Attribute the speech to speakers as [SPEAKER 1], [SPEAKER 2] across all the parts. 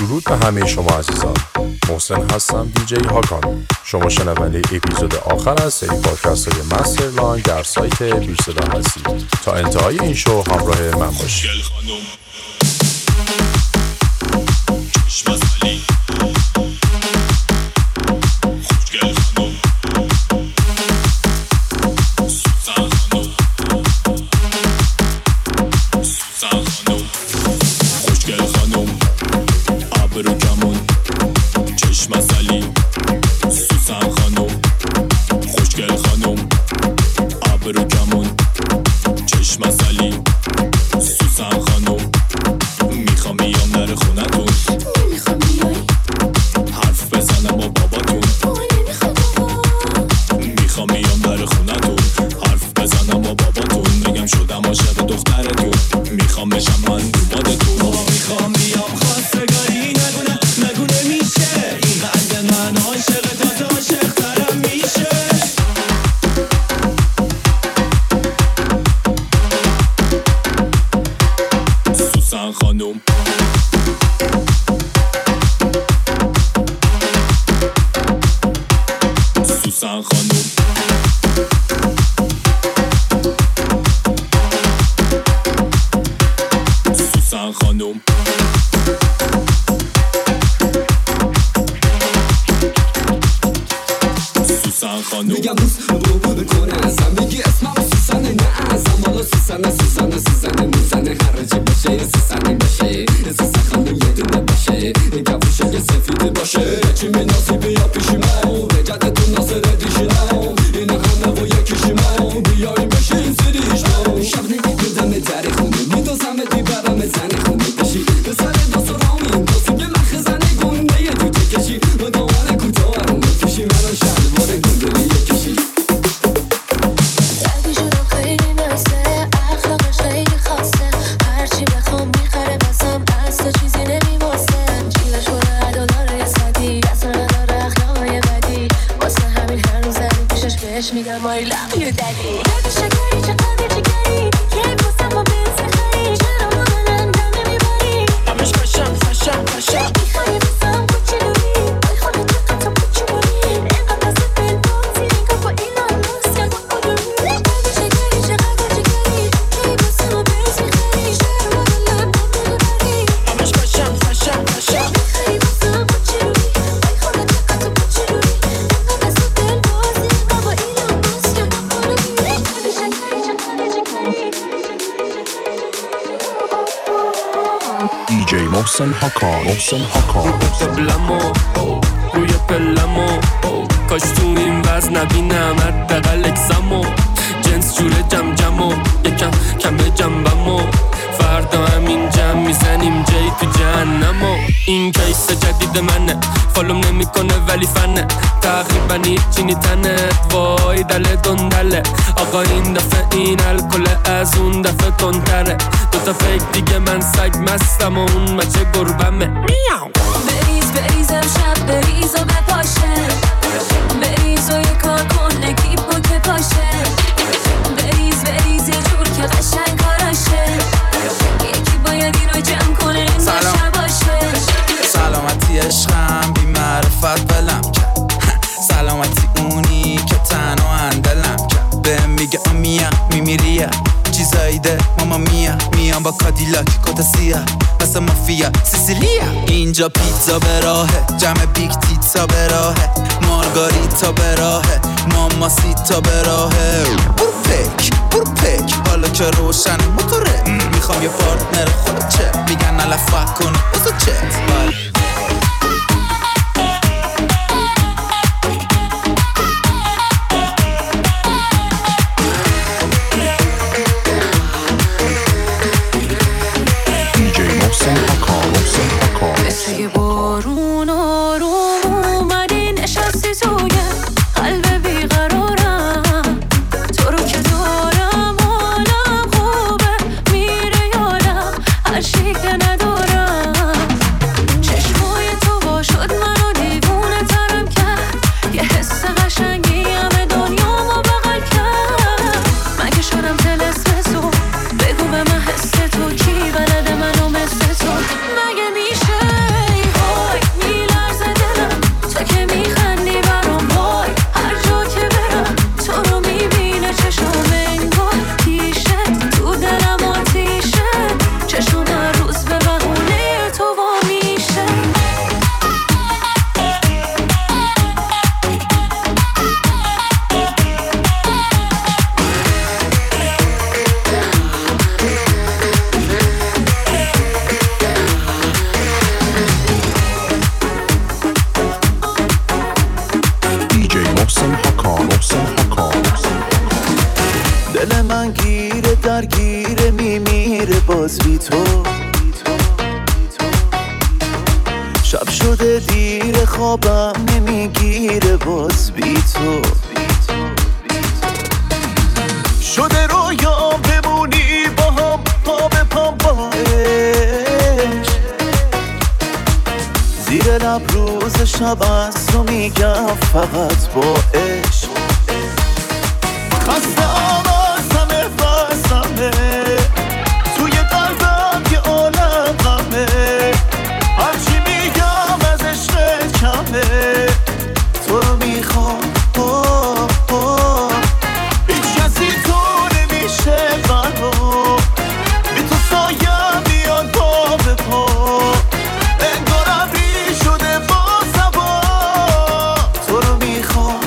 [SPEAKER 1] درود به همه شما عزیزان. محسن هستم، دیجی هاکان. شما شنونده اپیزود آخر از سری پادکست های مسترلاین در سایت بیرصدا هستید. تا انتهای این شو همراه من باشید. محسن هاکان
[SPEAKER 2] پلمو روی پلمو کاش تو این وزن نبینم حداقل اکسمو جنس جوره جمجمو یکم کمه جنبمو فردا همین جمع میزنیم جای تو جهنمو. این کیس جدید منه فالوم نمیکنه ولی فنه تقریبا هیچی نیتنت وای دل دندله آقا این دفعه این الکل از اون دفعه تندتره دوتا فیک دیگه من سگ مستم و اون مچه گربمه میاو.
[SPEAKER 3] بریز امشب بریز و بپاشه بریز و یه کار کن نگیب و که پاشه بریز یه جور که قشنگ کاراشه یکی باید این رو جمع کنه این باشه باشه.
[SPEAKER 4] سلامتی عشقم بی معرفت بلم کرد سلامتی اونی که تنها اندلم کرد بهم میگه آمیا میمیریا چیزایی ده ماما میام با کادیلاک کتا سیاه مثل مافیا سیسیلیا. اینجا پیتزا به راهه جمع بیگ تیتزا به راهه مارگاریتا به راهه ماما سیتا به راهه. برو پک حالا که روشن موتوره میخوام یه پارتنر خود چه میگن نلفه کنه بزا چت
[SPEAKER 3] مثل یه بارون آروم اومدی نشستی توی قلب بیقرارم تو رو که دارم حالم خوبه میره یادم هر چی که ندارم
[SPEAKER 5] شده دیر خوابم نمیگیره باز بی تو شده رویام بمونی با هم پا به پا با عشق زیر لب روز شب از تو میگم فقط با عشق خسته آوازمه بازمه توی قلبم یه عالم غمه هرچی میگم از عشق کمه تو رو میخوام هیچ کسی تو نمیشه قلبم بی تو سایم میاد پا به پا انگار ابری شده با سبا تو رو میخوام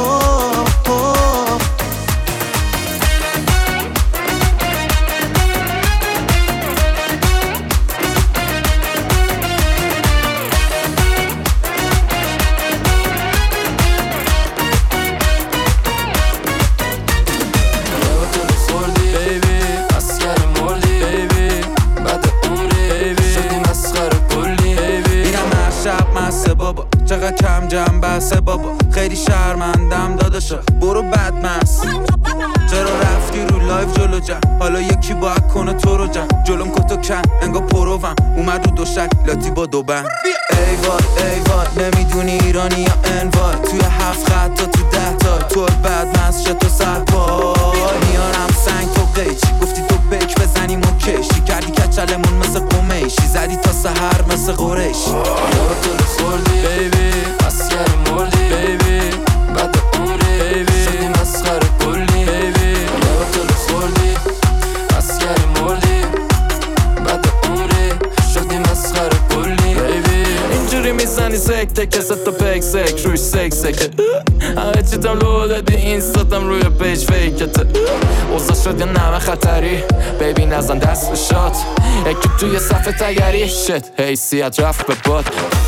[SPEAKER 4] چقدر کم جمع بسه بابا خیلی شرمندم داداشا برو بدمست چرا رفتی رو لایف جلو جمع حالا یکی باید کنه تو رو جمع جلوم کتو کن انگا پروم اومد رو دوشک لاتی با دو بند ای وای نمیدونی ایرانی یا انوار توی 7 خط تا تو 10 تا تو بدمست شد تو سرپای میارم سنگ تو قیچی گفتی تو بک بزنیم و کشی کردی کچلمون مثل قمیشی زدی تا سحر مثل قریشی
[SPEAKER 2] یارو تو رو خوردی بیبی اسکر مردی بیبی بعد عمری بیبی شدی مسخره کلی بیبی یارو تو رو خوردی اسکر مردی بعد عمری شدی مسخره کلی بیبی اینجوری میزنی سکته که ست و پک سک روش سک سکه همه چیتم لو دادی اینستاتم روی پیج فیکته اوزا شد یا نمه خطری بیبی نزن دست به شات یکی توی صفحه تگری شت حیثیت رفت به باد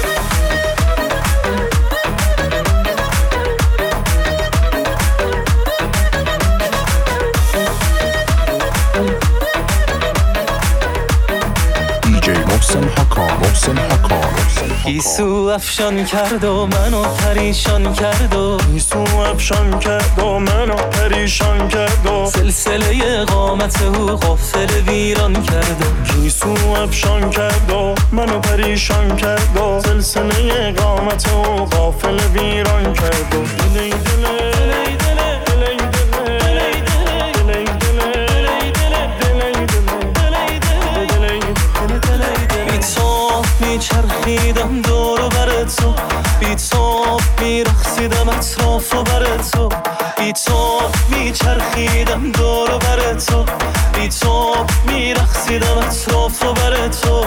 [SPEAKER 5] گیسو افشان کرد و منو پریشان کرد و گیسو افشان کرد و منو پریشان کرد و سلسله قامت او غافل ویران کرد و گیسو افشان کرد و منو پریشان کرد و سلسله قامت او غافل ویران کرد و دلی میچرخیدم دورو بر تو بی تو میرخصیدم اطرافو بر تو بی تو میچرخیدم دورو بر تو بی تو میرخصیدم اطرافو بر تو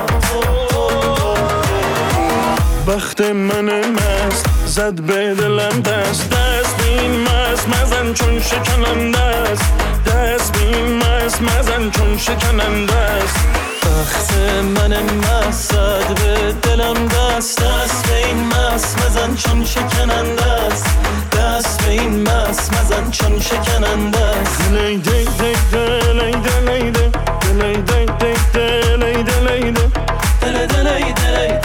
[SPEAKER 5] بخت من مست زد به دلم دست به این مست مزن چون شکننده است دست به این مست مزن چون شکننده است بخت من مست زد به دلم دست به این مست مزن چون شکننده است دست به این مست مزن چون شکننده است دلی دی دی دلی دلی دی دلی دی دی دلی دلی دی دلی دلی دلی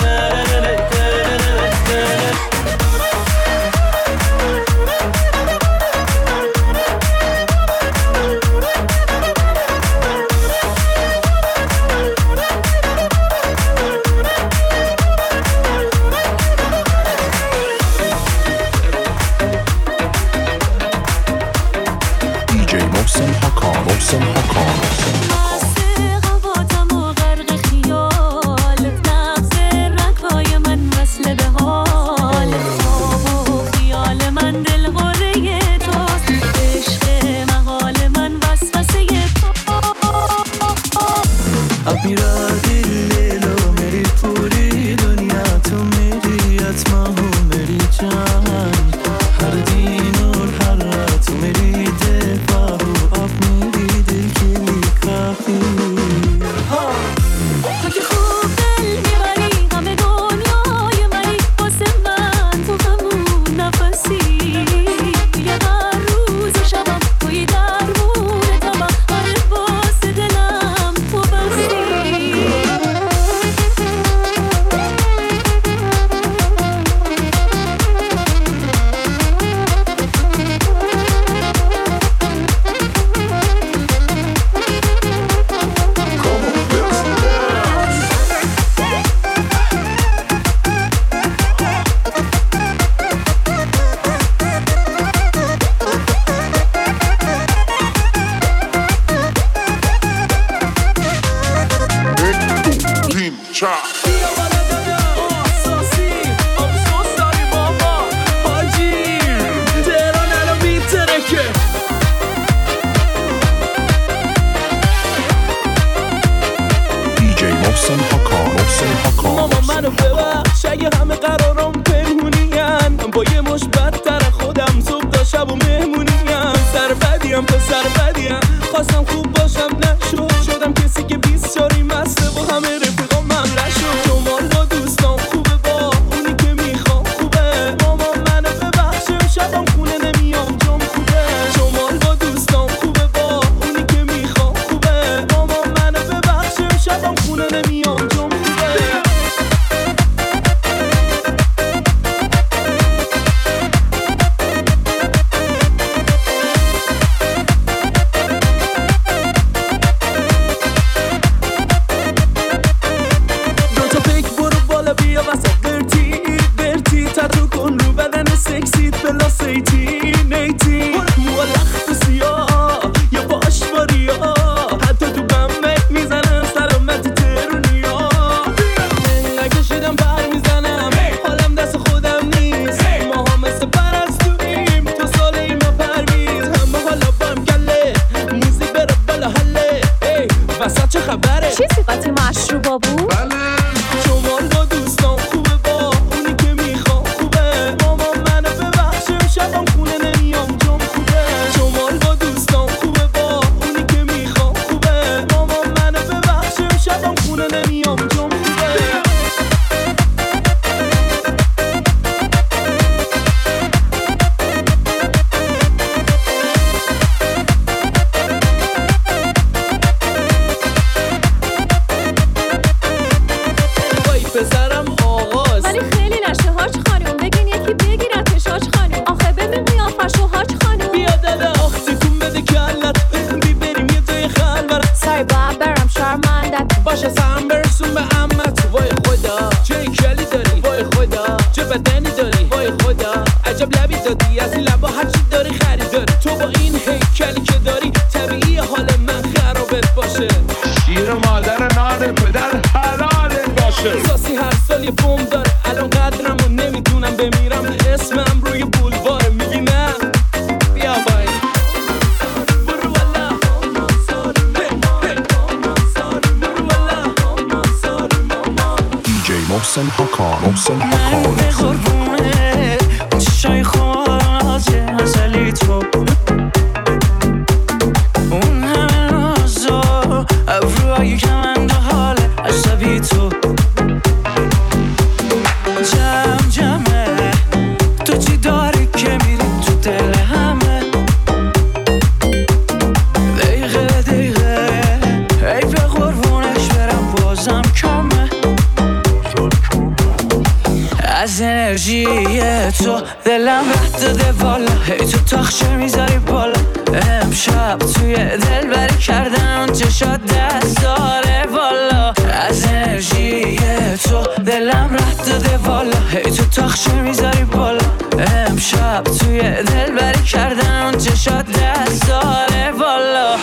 [SPEAKER 3] مست قبادم
[SPEAKER 2] بیا بالا دادا آساسی افسوس داری بابا حاجی تهران الان بیترکه
[SPEAKER 1] دیجی محسن حکان
[SPEAKER 2] ماما منو ببخش اگه همه قرارم پنهونیم با یه مش بدتر خودم صبح تا شب و مهمونیم سر بدیم پسر بدیم خواستم خوب باشم نشد شدم کسی که 20 شاری مسته با همه رفیقام مملح شد شمال با دوستان خوبه با اونی که میخوام خوبه ماما منو ببخش شبم خونه نمیام جام خوبه شمال با دوستان خوبه با اونی که میخوام خوبه ماما منو ببخش شبم خونه نمیام جام خوبه
[SPEAKER 1] محسن حکان
[SPEAKER 6] به قربونه چشای خواهد ازلی تو اون همه نازا ابروهای کمند و حال عصبی تو جمعه تو چی داری که میری تو دل همه دقیقه ای به قربونش برم بازم کمه از انرژی تو دلم رد داده بالا هی تو تاخچه میذاری بالا امشب توی دل بری کردن چشات دست داره بالا از انرژی تو دلم رد داده بالا هی تو تاخچه میذاری بالا امشب توی دل بری کردن چشات دست داره بالا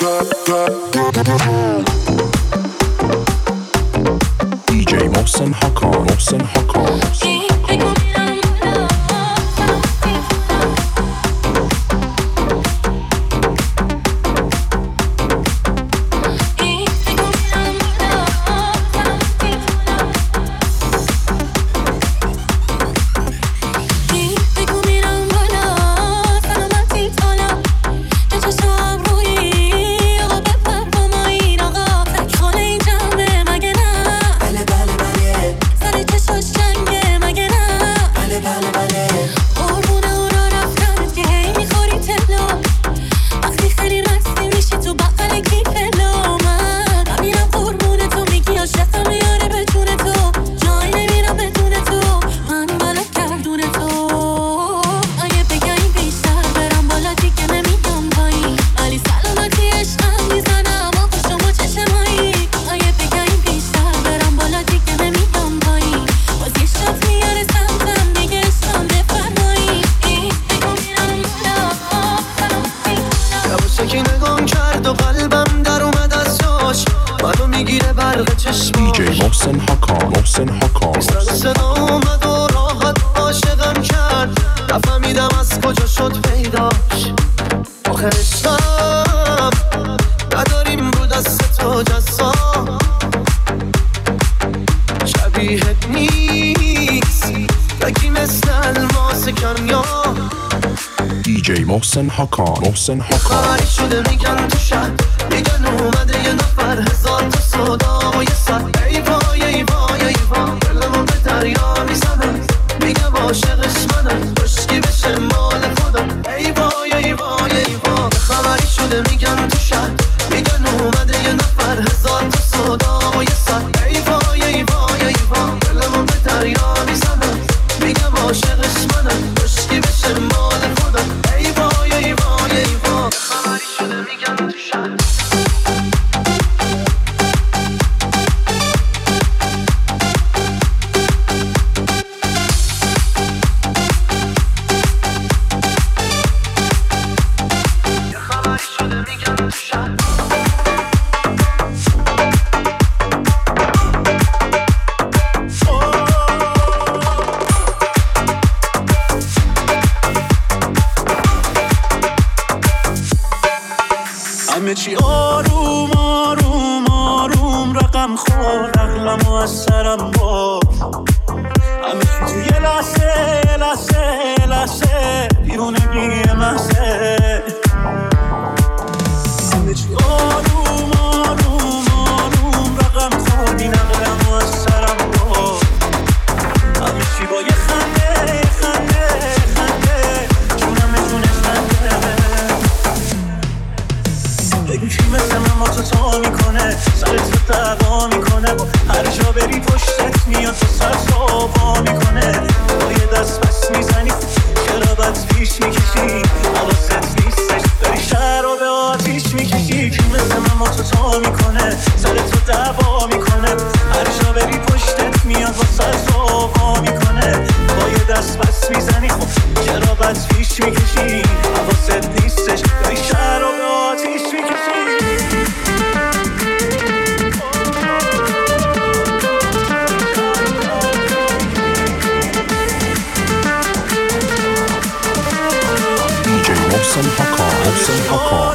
[SPEAKER 1] دیجی محسن حکان محسن حکان محسن حکان
[SPEAKER 7] صدا اومد و راحت عاشقم کرد نفهمیدم از کجا شد پیداش آخرش هم نداریم رو دست تو جزا شبیهت نیست یکی مثل الماس کنیا
[SPEAKER 1] دیجی محسن حکان
[SPEAKER 7] خبری شده میگن تو شد میگن اومده یه نفر هزار تا صدا و یه ساعت ای وای ای وای ای وای دلمو به دریا میزنم میگم عاشقش منم بشکی بشه مال خودم ای وای ای وای ای وای خبری شده میگن تو شد میگن اومده یه نفر هزار تا صدا و یه ساعت ای وای ای وای ای وای دلمو به دریا میزنم میگم عاشقش منم بشکی بشه مال خودم ای وای ای وای ای وای خبری شده میگن تو شد همه چی آروم آروم آروم رقم خور عقلمو از سرم بار همه چی تو یه لحظه دیوونگی محضه همه چی آروم آروم آروم رقم خور این عقلمو از سرم بار همه چی با یه خنده جونم خنده بگو کی مثل من ما تو میکنه سرت رو دعوا میکنه هر جا بری پشتت میاد تو سر صابا میکنه با یه دست بس میزنی چرا بد پیش میکشی حواست نیستش داری شهر رو به آتیش میکشی کی مثل من ما تو میکنه سرت رو دعوا میکنه هر جا بری پشتت میاد با سر صابا میکنه با یه دست بس میزنی خب چرا بد پیش میکشی حواست نیستش داری شهر رو به آتیش میکشی
[SPEAKER 1] محسن حکان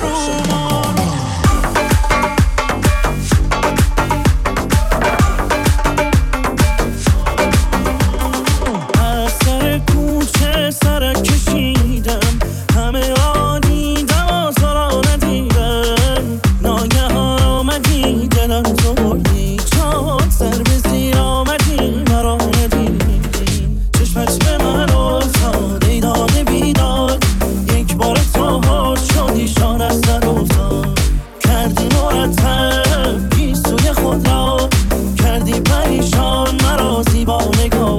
[SPEAKER 5] از سر کوچه سرک کشیدم همه آدیدم آزارا ندیدم ناگهان آمدی دلم زردی چاد سر به زیر آمدی مرا ندیدی چشمت به من افتاد ای داغ بیداد یک بار تو هر شدی شان از سر افتاد کردی مرتب گیسوی خود را کردی پریشان مرا زیبا نگاه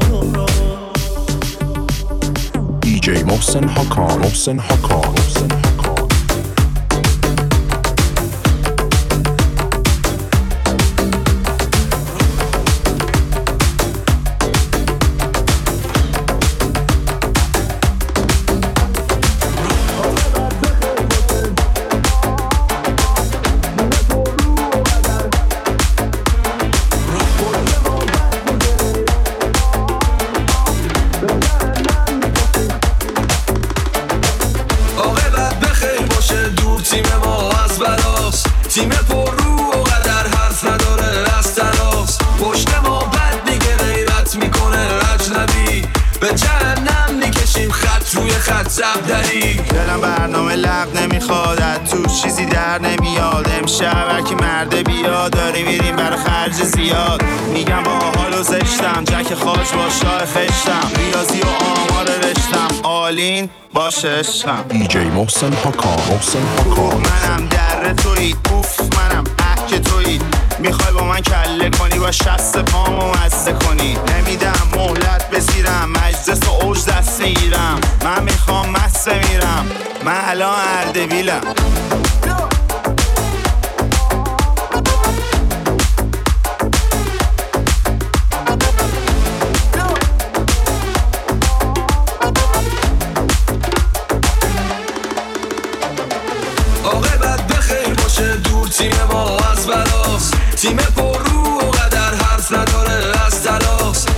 [SPEAKER 1] دیجی محسن حکان
[SPEAKER 8] تیم پر رو و قدر حرف نداره از تناس پشت ما بد میگه غیرت میکنه اجنبی به جهنم میکشیم خط روی خط زبدری
[SPEAKER 4] دلم برنامه لغ نمیخواد تو چیزی در نمیاد امشب هرکی مرده بیاد داری میریم برای خرج زیاد میگم با حال و زشتم جک خاج با شاه خشتم ریاضی و آمار رشتم آلین باشه عشقم
[SPEAKER 1] دیجی محسن حکان
[SPEAKER 4] منم در توی اوف منم احک توی میخوای با من کله کنی با شست پامو مزده کنی نمیدم مهلت بسیرم مجلس و اوج دست میگیرم من میخوام مست میرم من الان اردبیلم
[SPEAKER 8] عاقبت بخیر باشه دور تیم ما از بلاست تیم پر رو و قدر حرف نداره از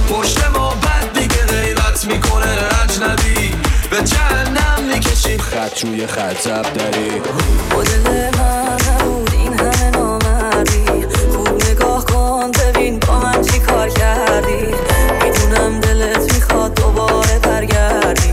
[SPEAKER 8] پشت ما بد دیگه غیبت میکنه اجنبی به جهنم میکشیم خط روی خط زب داری
[SPEAKER 3] مدل من نبود این همه نامردی خوب نگاه کن ببین با من چی کار کردی میدونم دلت میخواد دوباره برگردی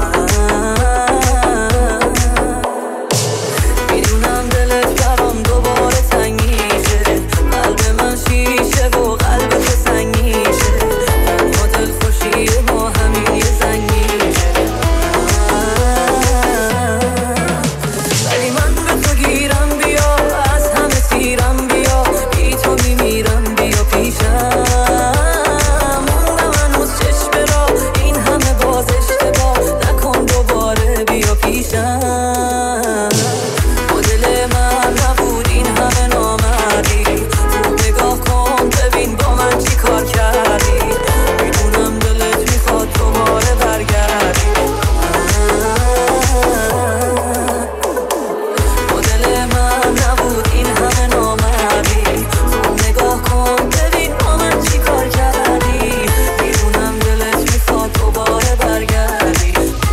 [SPEAKER 3] میدونم دلت برام دوباره تنگ میشه قلب من شیشه و قلبت سنگ میشه تنها دل خوشی ما همین یه زنگ میشه ولی من به تو گیرم بیا از همه سیرم بیا بی تو میمیرم بیا پیشم موندم هنوز چشم را این همه باز اشتباه نکن دوباره بیا پیشم مدل من نبود این همه نامردی خوب نگاه کن ببین با من چی کار کردی میدونم دلت میخواد دوباره برگردی مدل من نبود این همه نامردی خوب نگاه کن ببین با من چی کار کردی میدونم دلت میخواد دوباره برگردی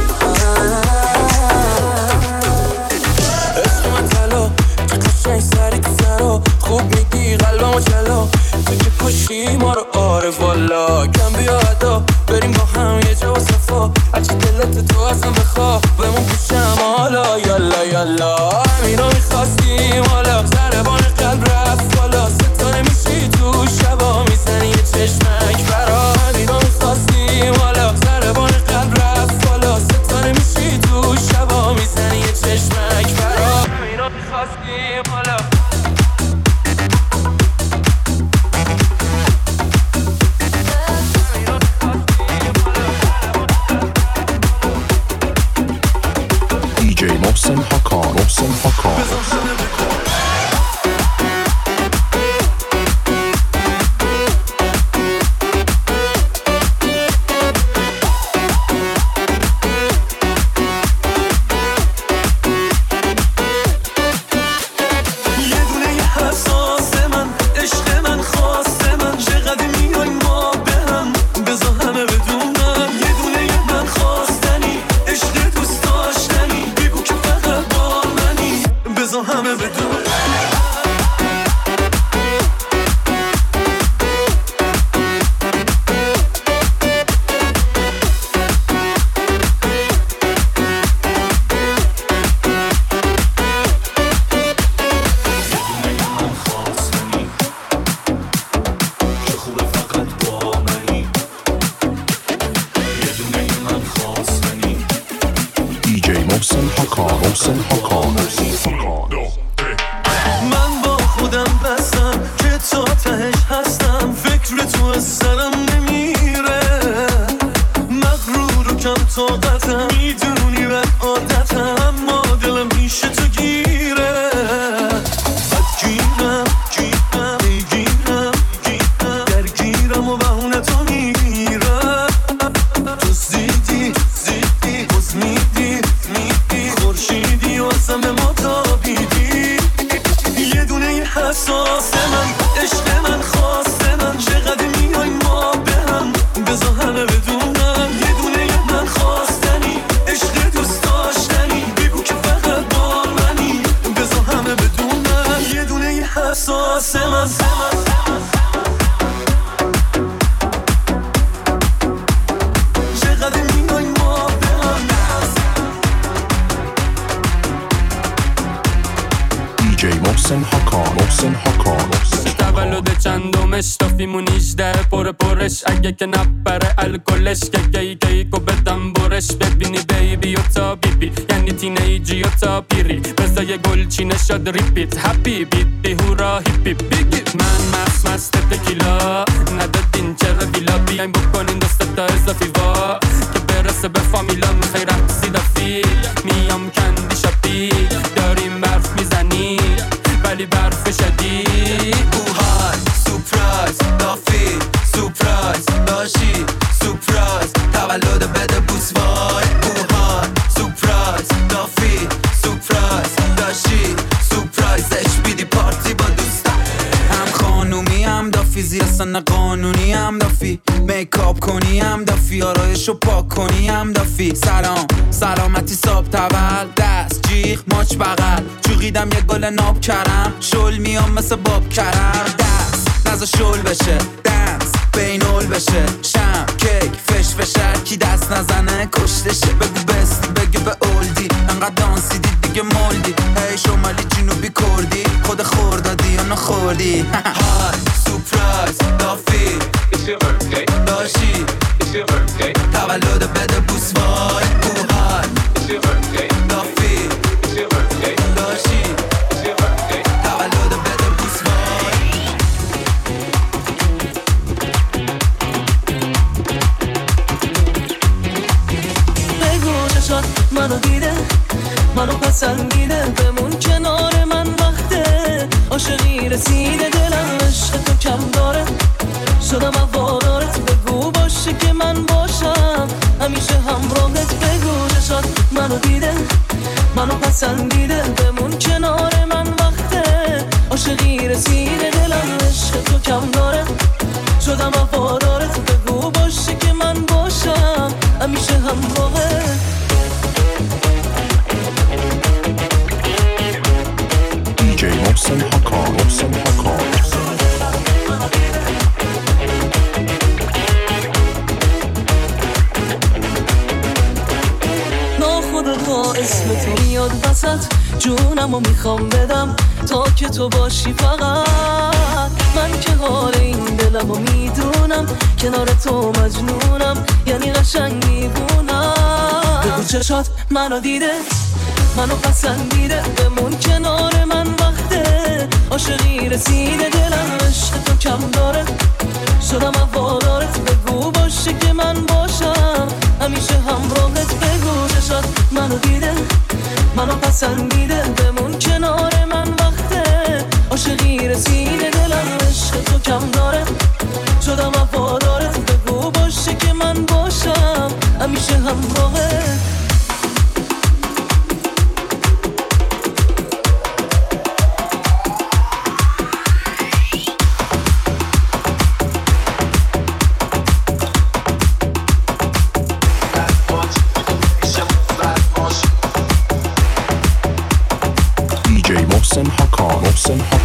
[SPEAKER 2] عشق من طلا تو قشنگ سری تو زنو خوب میگی قلبمو چلا تو که کشی ما رو آره والا کم بیا ادا بریم با هم یه جا و صفا هرچی دلت تو ازم بخوا بمون پیشم حالا یالا یالا همینا میخواستیم حالا ضربان قلب رفت بالا ستاره میشی تو شبا میزنی یه چشمک برا همینا میخواستیم حالا ضربان قلب رفت بالا ستاره میشی تو شبا میزنی یه چشمک برا همینا میخواستیم حالا
[SPEAKER 1] DJ محسن حکان
[SPEAKER 7] یه دونه یه حساس من عشق من خواست من چقدر میای ما به هم بذار همه بدونم یه دونه یه من خواستنی عشق دوست داشتنی بگو که فقط با منی بذار همه بدونم
[SPEAKER 1] DJ محسن حکان
[SPEAKER 7] من با خودم بستم که تا تهش هستم فکر تو از سرم نمیره مغرور و کم طاقتم میدونی بد عادتم اما دلم پیش تو گیره درگیرم و بهونه تو میگیرم تو زیدی بز میدی خورشیدی و اصلا به ما تابیدی یه دونه یه حساس من عشق من خواست من چقدر میای ما به هم بذار همه بدونم یه دونه یه من خواستنی عشق دوست داشتنی بگو که فقط با منی بذار همه بدونم یه دونه یه حساس من چقدر میای ما به هم
[SPEAKER 1] DJ محسن حکان
[SPEAKER 2] تولد چندمش تافیمون 18 پرش اگه که نپره الکلش که کیکو بدم برش ببینی بیبی و تا بیبی یعنی تینیجی و تا پیری بزای گلچینه شد ریپیت هپی بیبی هورا هیپی بیگی من مست تکیلا ندادین چرا ویلا بیاین بکنین دست تا اضافی وا که برسه به فامیلا میخوای رقصی دافی میام کندی شاپی داریم برف میزنی ولی برف شدید
[SPEAKER 4] اوهای سورپرایز دافی سورپرایز داشی سورپرایز تولد بده بوس وای اوهای سورپرایز دافی سورپرایز داشی سورپرایزش بیدی پارتی با دوستا هم خانومی هم دافیزی اصلا قانونی هم دافی میکاپ کنی هم دافی آرایشو پاک کنی هم دافی سلام سلامتی صاحب تول دست جیغ ماچ بغل جوغیدم یه گل ناب کرم شل میام مثل باب کرم دست نزا شل بشه دنس بینول بشه شم کیک فش فشر کی دست نزنه کشتشه بگو بستی بگو به اولدی انقدر دانسی دید دیگه مولدی هی شمالی جنوبی کردی خود خوردادی یا نخوردی های سورپرایز دافی It's your birthday داشی It's your birthday تولد بده بوس وای های It's your birthday دافی It's your birthday داشی It's your birthday تولد بده بوس وای
[SPEAKER 6] بگو چشات منو دیده منو پسندیده بمون کنار من وقته عاشقی رسیده دلم عشق تو کم داره شدم هوادارت بگو باشه که من باشم همیشه همراهت بگو چشات منو دیده منو پسندیده بمون کنار من وقته عاشقی رسیده دلم عشق تو کم داره شدم هوادارت بگو باشه که من باشم همیشه همراهت
[SPEAKER 1] DJ محسن حکام
[SPEAKER 6] ناخودآگاه اسم تو میاد وسط جونمو میخوام بدم تا که تو باشی فقط من که حال این دلمو میدونم کنار تو مجنونم یعنی قشنگ میبونم بگو چشات منو دیده منو پسندیده بمون کنار من وقته عاشقی رسیده دلم عشق تو کم داره شدم هوادارت بگو باشه که من باشم همیشه همراهت بگو چشات منو دیده منو پسندیده بمون کنار من وقته عاشقی رسیده دلم عشق تو کم داره شدم هوادارت بگو باشه که من باشم همیشه همراهت
[SPEAKER 1] DJ محسن حکام